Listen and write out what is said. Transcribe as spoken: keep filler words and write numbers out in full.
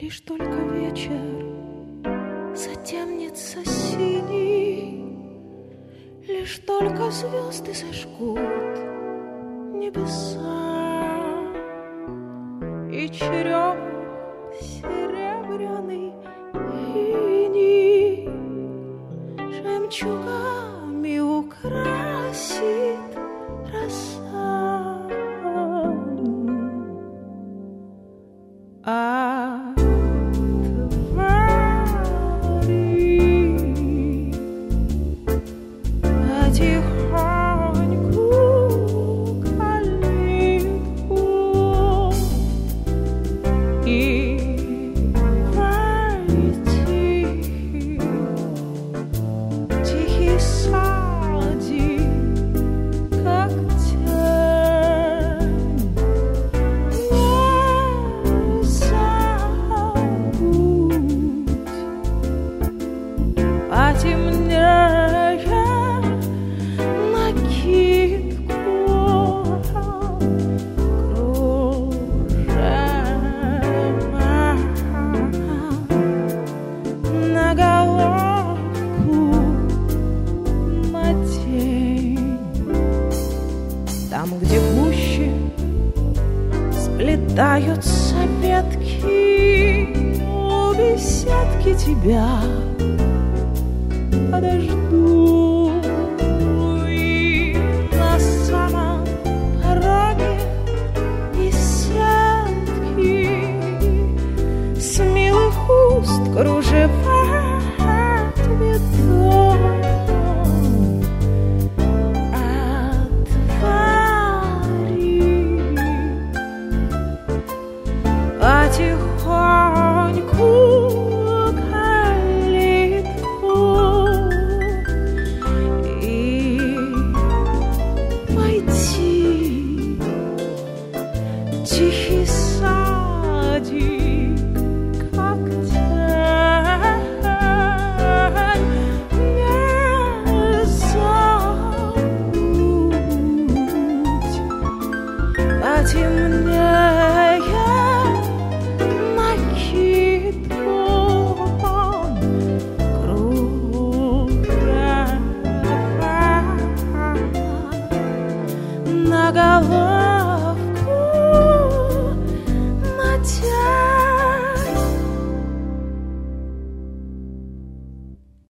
Лишь только вечер затемнится синий, лишь только звезды зажгут небеса, и черём серебряный иней жемчугами украсит роса. А там, где гуще сплетаются ветки, у беседки тебя подожду. И на самом пороге беседки с милых уст кружева цветов. Потихоньку калитку и пойти в тихий садик, как тень, не забудь, потемнее на голову.